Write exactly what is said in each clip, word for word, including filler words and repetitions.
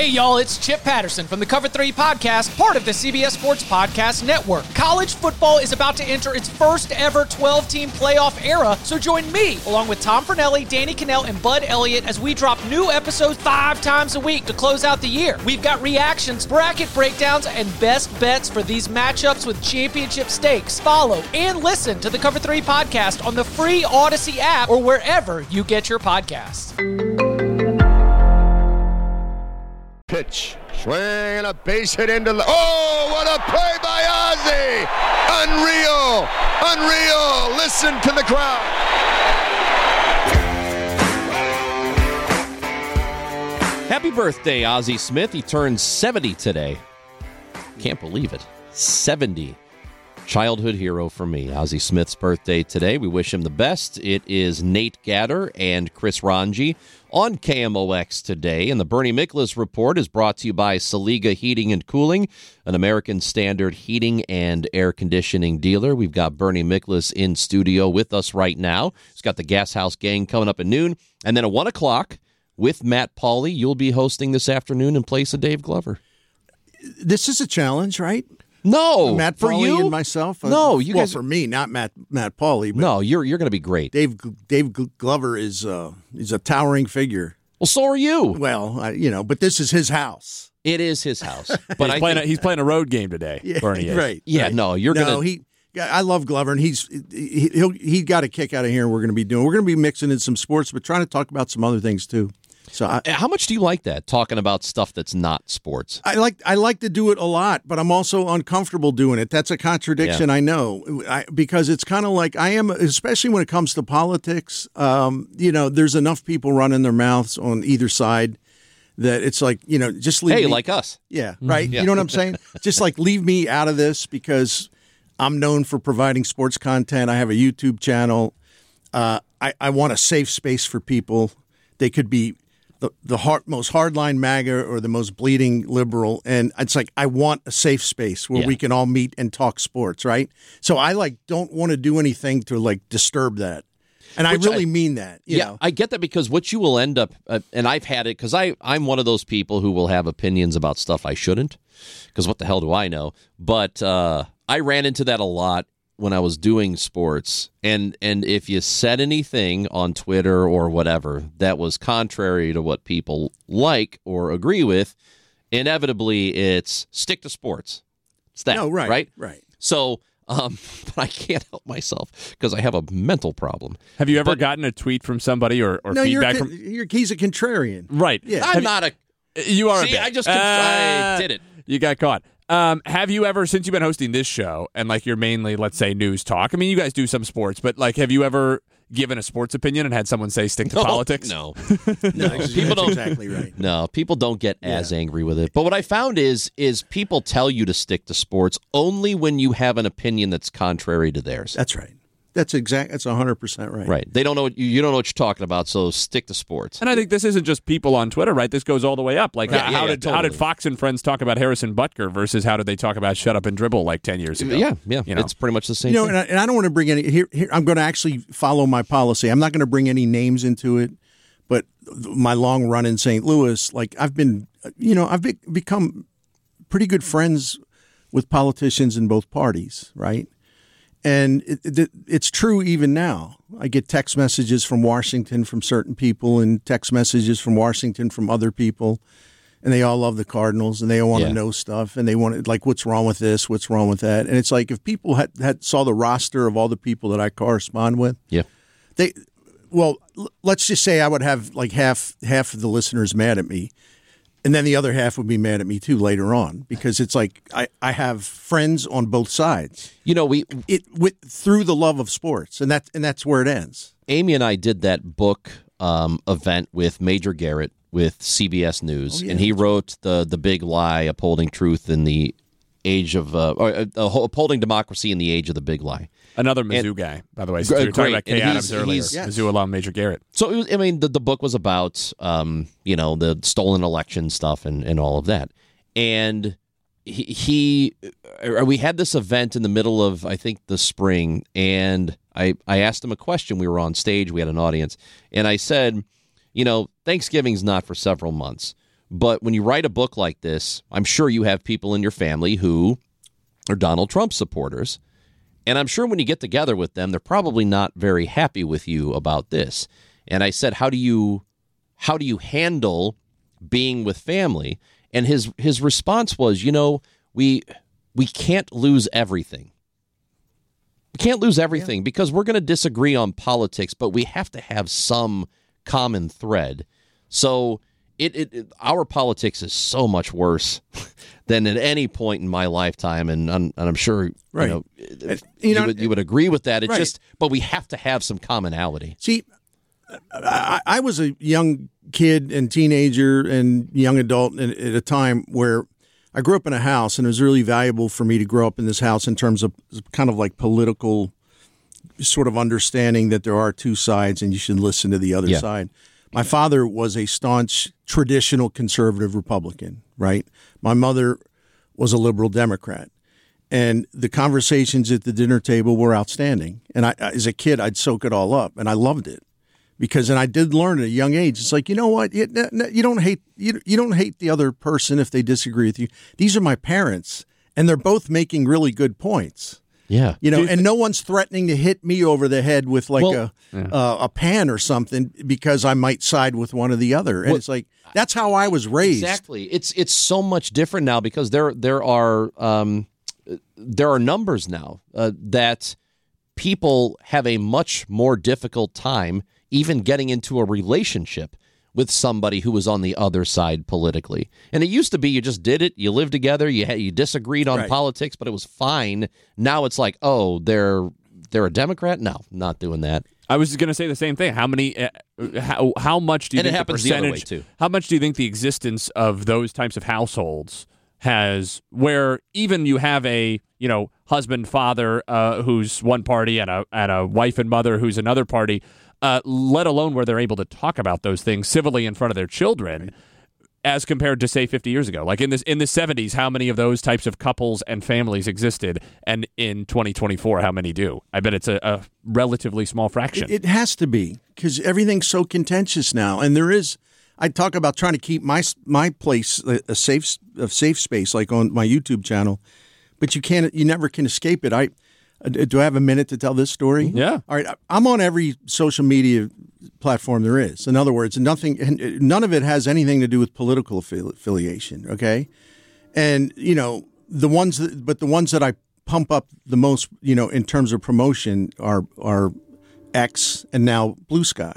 Hey, y'all, it's Chip Patterson from the Cover three Podcast, part of the C B S Sports Podcast Network. College football is about to enter its first ever twelve-team playoff era, so join me, along with Tom Fornelli, Danny Cannell, and Bud Elliott, as we drop new episodes five times a week to close out the year. We've got reactions, bracket breakdowns, and best bets for these matchups with championship stakes. Follow and listen to the Cover three Podcast on the free Odyssey app or wherever you get your podcasts. Pitch, swing, and a base hit into the... Oh, what a play by Ozzie! Unreal! Unreal! Listen to the crowd. Happy birthday, Ozzie Smith. He turns seventy today. Can't believe it. seventy. Childhood hero for me. Ozzie Smith's birthday today. We wish him the best. It is Nate Gatter and Chris Ranji on K M O X today. And the Bernie Miklasz Report is brought to you by Saliga Heating and Cooling, an American Standard heating and air conditioning dealer. We've got Bernie Miklasz in studio with us right now. He's got the Gas House Gang coming up at noon. And then at one o'clock with Matt Pauley, you'll be hosting this afternoon in place of Dave Glover. This is a challenge, right? No, Matt for Pauley you and myself. No, you well, guys. For me, not Matt Matt Pauley. But No, you're you're going to be great. Dave Dave Glover is uh, he's a towering figure. Well, so are you. Well, I, you know, but this is his house. It is his house, but he's, I playing think, a, he's playing a road game today. Yeah, Bernie is. right. Yeah, right. no, you're no, gonna. he. I love Glover, and he's he he'll, he got a kick out of here. And we're going to be doing. We're going to be mixing in some sports, but trying to talk about some other things too. So, I, How much do you like that, talking about stuff that's not sports? I like I like to do it a lot, but I'm also uncomfortable doing it. That's a contradiction, Yeah. I know, I, because it's kind of like I am, especially when it comes to politics. Um, you know, there's enough people running their mouths on either side that it's like, you know, just leave Hey, me. like us. Yeah, right. Yeah. You know what I'm saying? Just like leave me out of this because I'm known for providing sports content. I have a YouTube channel. Uh, I, I want a safe space for people. They could be the the hard, most hardline MAGA or the most bleeding liberal, and it's like I want a safe space where Yeah. we can all meet and talk sports, right? So I like don't want to do anything to like disturb that, and Which I really I- mean that. You Yeah, know? I get that because what you will end up, uh, and I've had it because I I'm one of those people who will have opinions about stuff I shouldn't, because what the hell do I know? But uh, I ran into that a lot when I was doing sports, and and if you said anything on Twitter or whatever that was contrary to what people like or agree with, inevitably it's stick to sports. It's that, No, right, right? right. So, um, but I can't help myself because I have a mental problem. Have you ever But- gotten a tweet from somebody or, or No, you're, feedback a, from? you're he's a contrarian. Right. Yeah. I'm Have not a. you, you are. See, a bit. I just I Uh, did it. You got caught. Um, have you ever, since you've been hosting this show, and like you're mainly, let's say, news talk? I mean, you guys do some sports, but like, have you ever given a sports opinion and had someone say stick to No, politics? No, No, people people don't- exactly right. no, people don't get as Yeah. angry with it. But what I found is is people tell you to stick to sports only when you have an opinion that's contrary to theirs. That's right. That's exact. That's one hundred percent right. Right? They don't know what you, you don't know what you're talking about. So stick to sports. And I think this isn't just people on Twitter, right? This goes all the way up. Like, Right. how, Yeah, how yeah, did how totally. did Fox and Friends talk about Harrison Butker versus how did they talk about Shut Up and Dribble like ten years ago? Yeah, yeah. You know? It's pretty much the same. You know, thing. and I, and I don't want to bring any here, here. I'm going to actually follow my policy. I'm not going to bring any names into it. But my long run in Saint Louis, like I've been, you know, I've be, become pretty good friends with politicians in both parties, right? And it, it, it's true even now. I get text messages from Washington from certain people and text messages from Washington from other people. And they all love the Cardinals and they all want Yeah. to know stuff. And they want to, like, what's wrong with this? What's wrong with that? And it's like if people had, had saw the roster of all the people that I correspond with, yeah. they, well, l- let's just say I would have like half half of the listeners mad at me. And then the other half would be mad at me, too, later on, because it's like I, I have friends on both sides. You know, we It with, through the love of sports, and that and that's where it ends. Amy and I did that book um, event with Major Garrett with C B S News, Oh, yeah. and he wrote the the Big Lie: Upholding Truth in the Age of uh, or, uh, Upholding Democracy in the Age of the Big Lie. Another Mizzou And- guy, by the way. Gr- So we were talking great. about Kay And Adams he's- earlier. he's- Yes. Mizzou alum Major Garrett. So it was, I mean, the, the book was about, um, you know, the stolen election stuff and, and all of that. And he, he, uh, we had this event in the middle of, I think, the spring, and I, I asked him a question. We were on stage, we had an audience, and I said, you know, Thanksgiving's not for several months, But when you write a book like this, I'm sure you have people in your family who are Donald Trump supporters. And I'm sure when you get together with them, they're probably not very happy with you about this. And I said, how do you how do you handle being with family? And his his response was, you know, we we can't lose everything. We can't lose everything yeah. because we're going to disagree on politics, but we have to have some common thread. So it, it, it our politics is so much worse than at any point in my lifetime, and I'm, and I'm sure right. you know, you, you, know would, you would agree with that. It's right. just, but we have to have some commonality. See, I, I was a young kid and teenager and young adult at a time where I grew up in a house, and it was really valuable for me to grow up in this house in terms of kind of like political sort of understanding that there are two sides and you should listen to the other yeah. side. My father was a staunch, traditional conservative Republican, right? My mother was a liberal Democrat. And the conversations at the dinner table were outstanding. And I, as a kid, I'd soak it all up, and I loved it. Because, and I did learn at a young age, it's like, you know what, you, you don't hate you, you don't hate the other person if they disagree with you. These are my parents, and they're both making really good points. Yeah, you know, and no one's threatening to hit me over the head with like well, a yeah. uh, a pan or something because I might side with one or the other. And well, it's like that's how I was raised. Exactly. It's it's so much different now because there there are um, there are numbers now uh, that people have a much more difficult time even getting into a relationship with somebody who was on the other side politically. And it used to be you just did it, you lived together, you had, you disagreed on right. politics, but it was fine. Now it's like, oh, they're they're a Democrat? No, not doing that. I was going to say the same thing. How many uh, how how much do you and think it happens the, the other way percentage too. How much do you think the existence of those types of households has where even you have a, you know, husband, father uh, who's one party and a and a wife and mother who's another party, Uh, let alone where they're able to talk about those things civilly in front of their children, right. as compared to, say, fifty years ago. Like in this in the seventies, how many of those types of couples and families existed? And in twenty twenty-four, how many do? I bet it's a, a relatively small fraction. It, it has to be because everything's so contentious now. And there is, I talk about trying to keep my my place a, a safe a safe space, like on my YouTube channel, but you can't, you never can escape it. I. Do I have a minute to tell this story? Yeah. All right. I'm on every social media platform there is. In other words, nothing, none of it has anything to do with political affiliation. Okay. And, you know, the ones that, but the ones that I pump up the most, you know, in terms of promotion are, are X and now Blue Sky.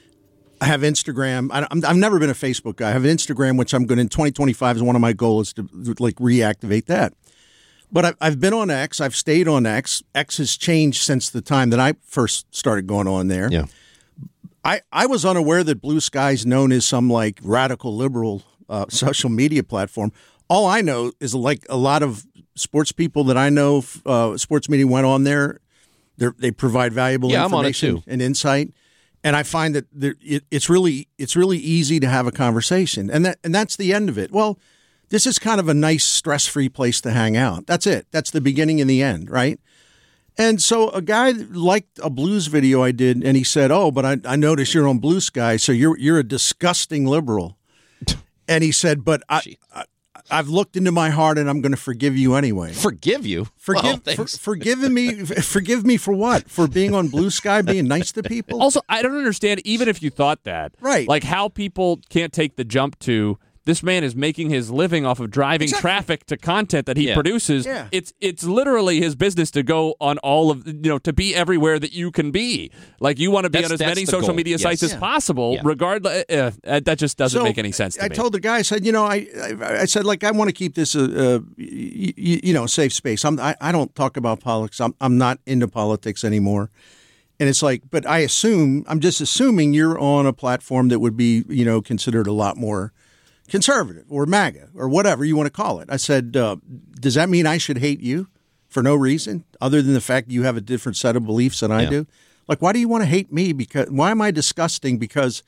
I have Instagram. I, I'm, I've never been a Facebook guy. I have Instagram, which I'm going to, in twenty twenty-five is one of my goals to like reactivate that. But I've been on X. I've stayed on X. X has changed since the time that I first started going on there. Yeah, I, I was unaware that Blue Sky is known as some like radical liberal uh, social media platform. All I know is like a lot of sports people that I know, uh, sports media went on there. They're, they provide valuable yeah, information I'm on it too. and insight. And I find that it, it's really it's really easy to have a conversation, and that and that's the end of it. Well. This is kind of a nice, stress-free place to hang out. That's it. That's the beginning and the end, right? And so a guy liked a blues video I did, and he said, oh, but I, I noticed you're on Blue Sky, so you're you're a disgusting liberal. And he said, but I, I, I've looked into my heart, and I'm going to forgive you anyway. Forgive you? Forgive, oh, for, forgiving me. Forgive me for what? For being on Blue Sky, being nice to people? Also, I don't understand, even if you thought that, right? Like how people can't take the jump to, this man is making his living off of driving exactly. traffic to content that he yeah. produces. Yeah. It's it's literally his business to go on all of, you know, to be everywhere that you can be. Like you want to be that's, on as many many social goal. media yes. sites yeah. as possible, yeah. regardless. Uh, uh, that just doesn't so make any sense to I me. I told the guy, I said, you know, I I, I said, like, I want to keep this a, a you, you know safe space. I'm I, I don't talk about politics. I'm I'm not into politics anymore. And it's like, but I assume I'm just assuming you're on a platform that would be, you know, considered a lot more conservative or MAGA or whatever you want to call it. I said, uh, does that mean I should hate you for no reason other than the fact you have a different set of beliefs than I yeah. do? Like, why do you want to hate me? Because why am I disgusting? Because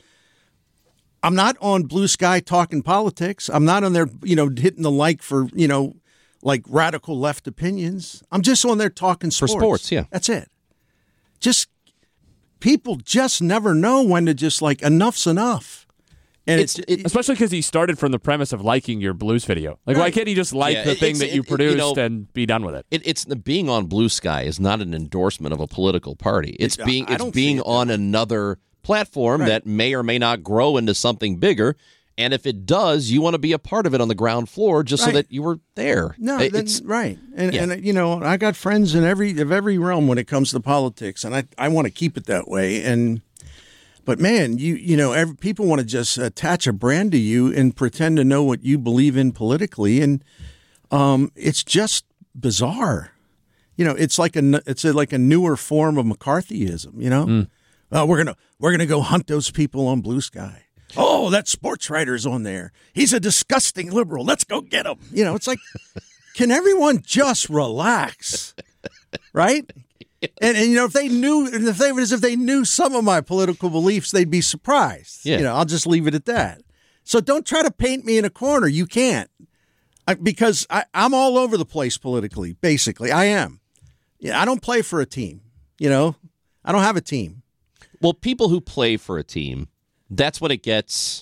I'm not on Blue Sky talking politics. I'm not on there, you know, hitting the like for, you know, like radical left opinions. I'm just on there talking sports. For sports, yeah. That's it. Just people just never know when to just like enough's enough. And It's, it's, it, Especially because he started from the premise of liking your Blues video. Like, why Right. can't he just like Yeah, the it- thing it's- that you it- it- produced you know- and be done with it? It, it's being on Blue Sky is not an endorsement of a political party. It's It- being I it's don't being see it that on way. another platform Right. that may or may not grow into something bigger. And if it does, you want to be a part of it on the ground floor, just so Right. that you were there. No, It- that's it's right. And yeah. and you know, I got friends in every of every realm when it comes to politics, and I, I want to keep it that way. And but man, you you know, every, people want to just attach a brand to you and pretend to know what you believe in politically, and um, it's just bizarre. You know, it's like a it's a, like a newer form of McCarthyism. You know, Mm. oh, we're gonna we're gonna go hunt those people on Blue Sky. Oh, that sports writer's on there. He's a disgusting liberal. Let's go get him. You know, it's like, can everyone just relax, right? And, and you know, if they knew, and the thing is, if they knew some of my political beliefs, they'd be surprised. Yeah. You know, I'll just leave it at that. So don't try to paint me in a corner. You can't, I, because I, I'm all over the place politically. Basically, I am. Yeah, I don't play for a team. You know, I don't have a team. Well, people who play for a team, that's when it gets.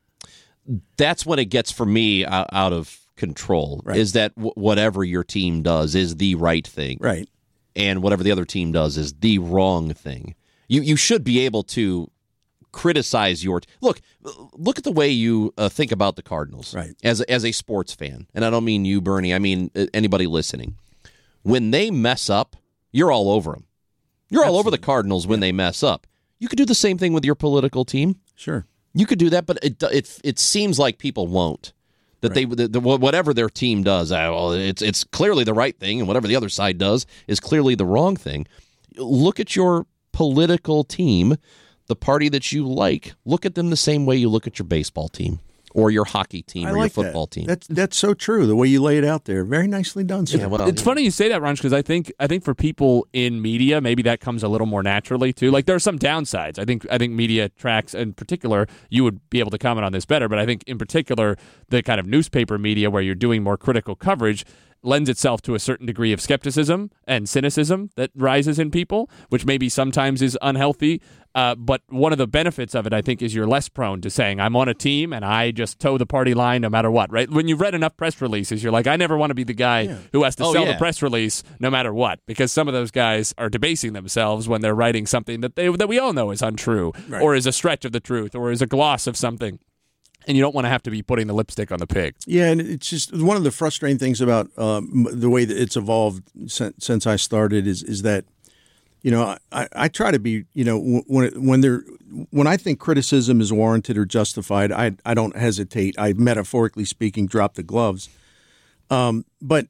That's when it gets for me out, out of control. Right. Is that w- whatever your team does is the right thing, Right. and whatever the other team does is the wrong thing. You you should be able to criticize your t- look. Look at the way you uh, think about the Cardinals, Right. As a, as a sports fan, and I don't mean you, Bernie. I mean uh, anybody listening. When they mess up, you're all over them. You're all over the Cardinals when they mess up. You could do the same thing with your political team. Sure. You could do that, but it it it seems like people won't. That they the, the, whatever their team does, uh, well, it's it's clearly the right thing, and whatever the other side does is clearly the wrong thing. Look at your political team, the party that you like. Look at them the same way you look at your baseball team or your hockey team I or like your football that. team. That's that's so true. The way you lay it out there, very nicely done, sir. Yeah, well, It's funny you say that, Ron, because I think I think for people in media, maybe that comes a little more naturally too. Like there are some downsides. I think I think media tracks, in particular, you would be able to comment on this better. But I think in particular, the kind of newspaper media where you're doing more critical coverage lends itself to a certain degree of skepticism and cynicism that rises in people, which maybe sometimes is unhealthy. Uh, but one of the benefits of it, I think, is you're less prone to saying, I'm on a team and I just toe the party line no matter what, right? When you've read enough press releases, you're like, I never want to be the guy Yeah. who has to Oh, sell yeah. the press release no matter what, because some of those guys are debasing themselves when they're writing something that they that we all know is untrue Right. or is a stretch of the truth or is a gloss of something. And you don't want to have to be putting the lipstick on the pig. Yeah, and it's just one of the frustrating things about um, the way that it's evolved since, since I started is is that, you know, I, I try to be, you know, when it, when there when I think criticism is warranted or justified, I I don't hesitate. I metaphorically speaking drop the gloves. Um, but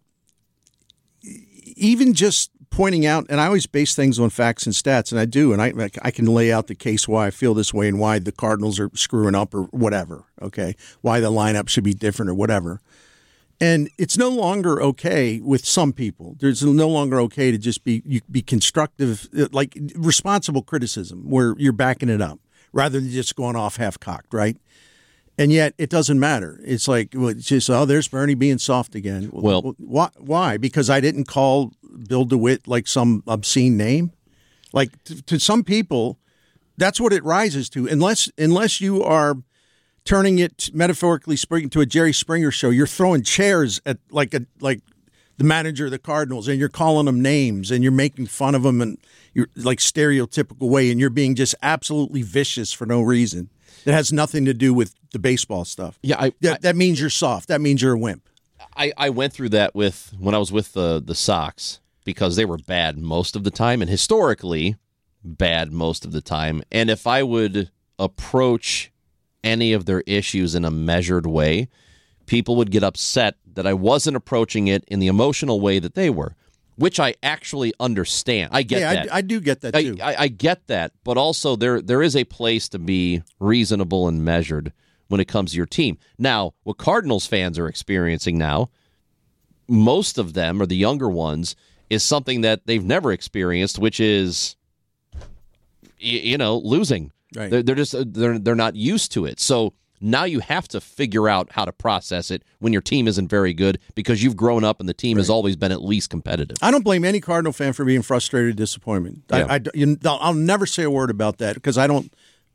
even just pointing out, and I always base things on facts and stats, and I do, and I I can lay out the case why I feel this way and why the Cardinals are screwing up or whatever, okay, why the lineup should be different or whatever. And it's no longer okay with some people. There's no longer okay to just be you be constructive, like responsible criticism where you're backing it up rather than just going off half-cocked, right? And yet it doesn't matter. It's like, well, it's just, oh, there's Bernie being soft again. Well- why? Why? Because I didn't call Bill DeWitt like some obscene name? Like to, to some people, that's what it rises to. Unless unless you are turning it metaphorically speaking to a Jerry Springer show, you're throwing chairs at like a like the manager of the Cardinals, and you're calling them names, and you're making fun of them, and you're like stereotypical way, and you're being just absolutely vicious for no reason. It has nothing to do with the baseball stuff. Yeah, I, that, I that means you're soft. That means you're a wimp. I, I went through that with when I was with the the Sox because they were bad most of the time and historically bad most of the time. And if I would approach any of their issues in a measured way, people would get upset that I wasn't approaching it in the emotional way that they were, which I actually understand. I get yeah, that. I, I do get that I, too. I, I get that, but also there there is a place to be reasonable and measured when it comes to your team. Now, what Cardinals fans are experiencing now, most of them, or the younger ones, is something that they've never experienced, which is, y- you know, losing. Right. They're, they're just they're they're not used to it. So now you have to figure out how to process it when your team isn't very good because you've grown up and the team has always been at least competitive. I don't blame any Cardinal fan for being frustrated or disappointment. Yeah. I, I, you, I'll never say a word about that because I don't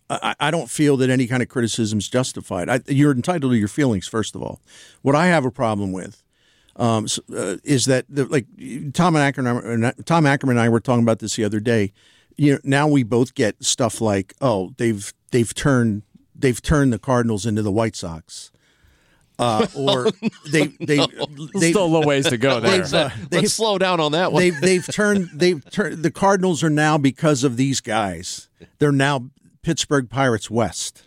I, I don't feel that any kind of criticism is justified. I, you're entitled to your feelings, first of all. What I have a problem with um, uh, is that, the, like Tom Ackerman, Tom Ackerman and I were talking about this the other day. You know, now we both get stuff like, oh, they've they've turned they've turned the Cardinals into the White Sox. Uh, or they they they still a little ways to go there. Uh, Let's slow down on that one. They've they've turned they've turned the Cardinals are now, because of these guys, they're now Pittsburgh Pirates West.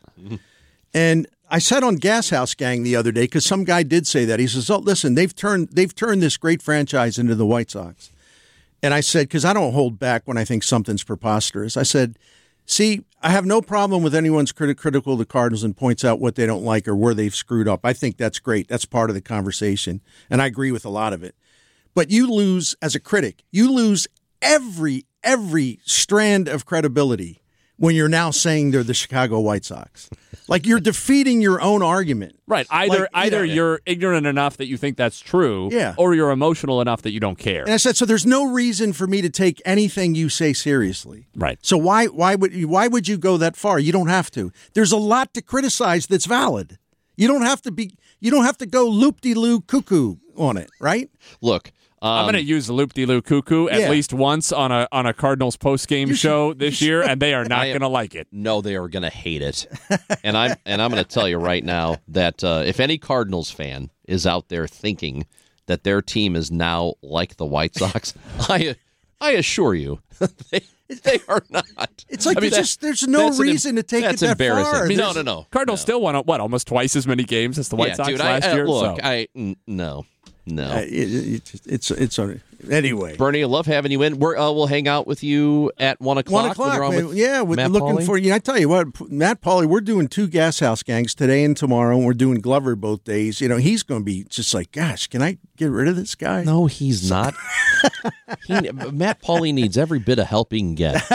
And I said on Gas House Gang the other day, because some guy did say that, he says, "Oh, listen, they've turned they've turned this great franchise into the White Sox." And I said, because I don't hold back when I think something's preposterous. I said, see, I have no problem with anyone's criti- critical of the Cardinals and points out what they don't like or where they've screwed up. I think that's great. That's part of the conversation, and I agree with a lot of it. But you lose, as a critic, you lose every every strand of credibility when you're now saying they're the Chicago White Sox. Like, you're defeating your own argument. Right. Either like, either you know, you're ignorant enough that you think that's true, yeah. or you're emotional enough that you don't care. And I said, so there's no reason for me to take anything you say seriously. Right. So why why would you, why would you go that far? You don't have to. There's a lot to criticize that's valid. You don't have to be. You don't have to go loop-de-loo cuckoo on it, right? Look, um, I'm going to use the loop-de-loo cuckoo at Yeah. least once on a on a Cardinals post-game show this year, and they are not going to like it. No, they are going to hate it. and I'm and I'm going to tell you right now that uh, if any Cardinals fan is out there thinking that their team is now like the White Sox, I I assure you, they, they are not. It's like I mean, there's that- just there's no that's an em- reason to take that's it that embarrassing. far. I mean, no, There's- no, no. Cardinals no. still won, what, almost twice as many games as the White yeah, Sox dude, last I, I, year? Look, so. I n- no, no. Uh, it, it, it's it's it's anyway. Bernie, I love having you in. We're, uh, we'll hang out with you at one o'clock. One o'clock, when you're on man. with yeah. We're Matt looking Pauley? for you. I tell you what, Matt Pauley. We're doing two Gas House Gangs today and tomorrow, and we're doing Glover both days. You know, he's going to be just like, gosh, can I get rid of this guy? No, he's not. he, Matt Pauley needs every bit of help he can get.